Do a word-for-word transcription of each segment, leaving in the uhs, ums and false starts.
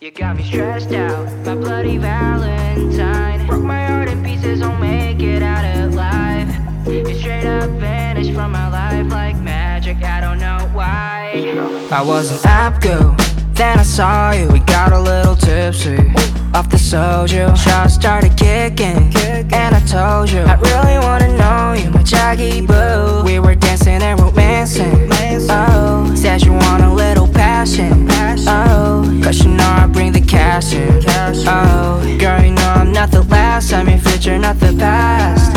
You got me stressed out, my bloody Valentine. Broke my heart in pieces, won't make it out alive. You straight up vanished from my life like magic, I don't know why. I was an app girl, then I saw you. We got a little tipsy off the soju. Shots started kicking, and I told you I really wanna know you, my Jackie boo. We were dancing and romancing. Oh, said you want a little passion. Oh, cause you know I bring the cash in. Oh, girl, you know I'm not the last. I'm your future, not the past.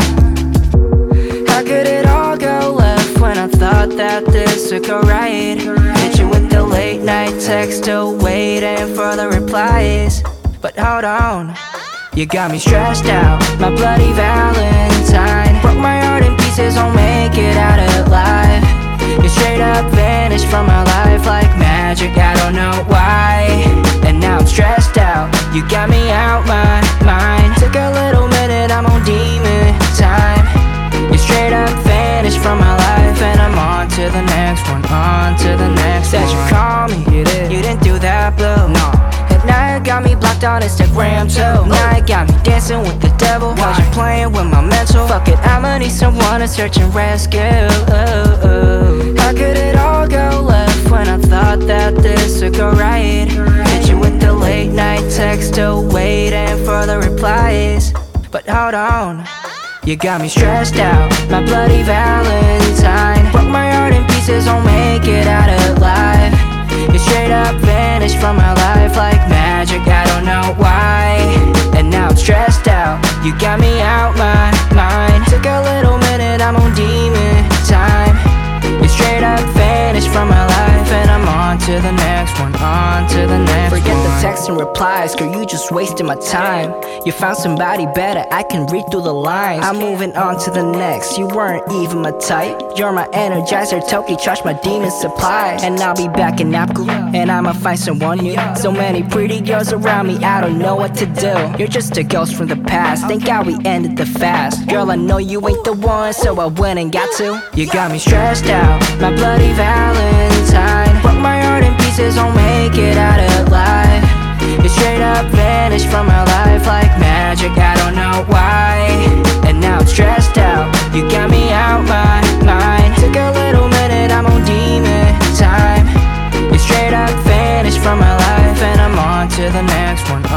How could it all go left when I thought that this would go right? Hit you with the late night text, still waiting for the replies. But hold on, you got me stressed out, my bloody Valentine. Broke my heart in pieces, won't make it out alive. You straight up vanished from my life like magic, I don't know why. And now I'm stressed out, you got me out my mind. Took a little minute, I'm on demon time. You straight up vanished from my life, and I'm on to the next one, on to the next one. Said you call me, you, did. you didn't do that, blue, no. And now you got me blocked on Instagram too. Now you got me dancing with the devil while you playing with my mental. Fuck it, I'ma need someone to search and rescue. How could it all go left when I thought that this would go right? Hit you with the late night text, still waiting for the replies. But hold on, you got me stressed out, my bloody Valentine. Broke my heart in pieces, won't make it out alive. You straight up vanished from my life like magic, I don't know why. And now I'm stressed out, you got me out my mind. Took a little minute, I'm on demon time. You straight up vanished from my life, and I'm on to the next one, on to the next one. Forget the texts and replies, girl, you just wasted my time. You found somebody better, I can read through the lines. I'm moving on to the next, you weren't even my type. You're my energizer, Toki, trash my demon supply. And I'll be back in Napku, and I'ma find someone new. So many pretty girls around me, I don't know what to do. You're just a ghost from the past, thank God we ended the fast. Girl, I know you ain't the one, so I went and got to. You got me stressed out, my bloody Valentine. Broke my heart in pieces, won't make it out alive. You straight up vanished from my life like magic, I don't know why. And now I'm stressed out, you got me out my mind. Took a little minute, I'm on demon time. You straight up vanished from my life, and I'm on to the next one,